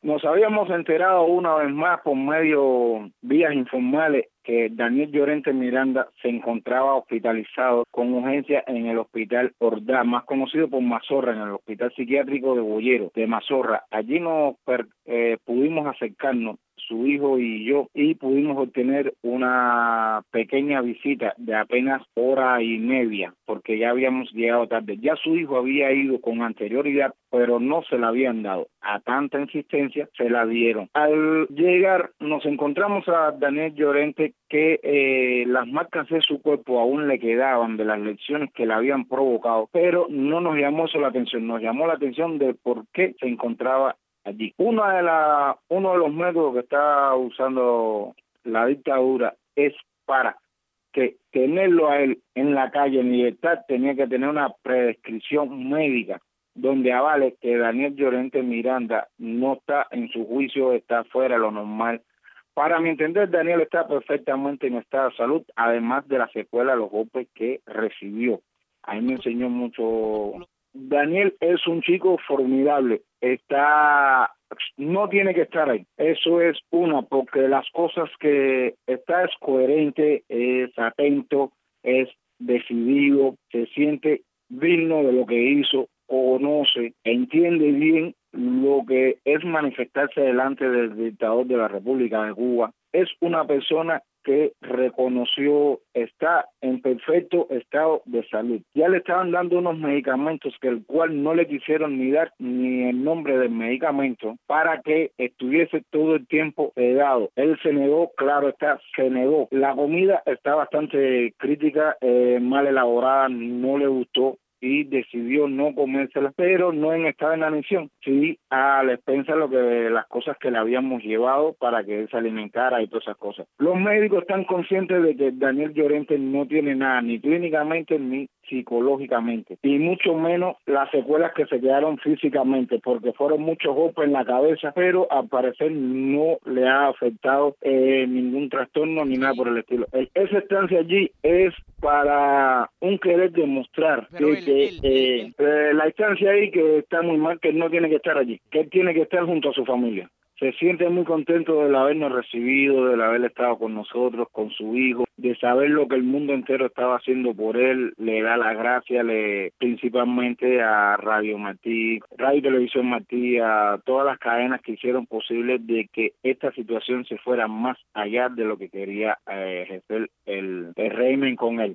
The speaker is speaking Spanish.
Nos habíamos enterado una vez más por medio vías informales que Daniel Llorente Miranda se encontraba hospitalizado con urgencia en el hospital Ordaz, más conocido por Mazorra, en el hospital psiquiátrico de Boyero, de Mazorra. Allí pudimos acercarnos, su hijo y yo, y pudimos obtener una pequeña visita de apenas hora y media, porque ya habíamos llegado tarde. Ya su hijo había ido con anterioridad, pero no se la habían dado. A tanta insistencia se la dieron. Al llegar nos encontramos a Daniel Llorente que las marcas de su cuerpo aún le quedaban de las lesiones que le habían provocado, pero no nos llamó eso la atención, nos llamó la atención de por qué se encontraba allí. Uno de los métodos que está usando la dictadura es para que tenerlo a él en la calle en libertad tenía que tener una prescripción médica donde avale que Daniel Llorente Miranda no está en su juicio, está fuera de lo normal. Para mi entender, Daniel está perfectamente en estado de salud, además de la secuela de los golpes que recibió. A mí me enseñó mucho. Daniel es un chico formidable, no tiene que estar ahí. Eso es una, porque las cosas que está es coherente, es atento, es decidido, se siente digno de lo que hizo, conoce, entiende bien lo que es manifestarse delante del dictador de la República de Cuba. Es una persona que reconoció está en perfecto estado de salud. Ya le estaban dando unos medicamentos que el cual no le quisieron ni dar ni el nombre del medicamento para que estuviese todo el tiempo sedado. Él se negó, claro está, se negó. La comida está bastante crítica, mal elaborada, no le gustó y decidió no comérsela, pero no en estado de inanición, sí a la expensa de las cosas que le habíamos llevado para que él se alimentara y todas esas cosas. Los médicos están conscientes de que Daniel Llorente no tiene nada, ni clínicamente ni psicológicamente, y mucho menos las secuelas que se quedaron físicamente, porque fueron muchos golpes en la cabeza, pero al parecer no le ha afectado ningún trastorno ni nada por el estilo. Esa estancia allí es para un querer demostrar la estancia ahí que está muy mal, que él no tiene que estar allí, que él tiene que estar junto a su familia. Se siente muy contento de habernos recibido, de haber estado con nosotros, con su hijo, de saber lo que el mundo entero estaba haciendo por él. Le da las gracias principalmente a Radio Martí, Radio y Televisión Martí, a todas las cadenas que hicieron posible de que esta situación se fuera más allá de lo que quería ejercer el régimen con él.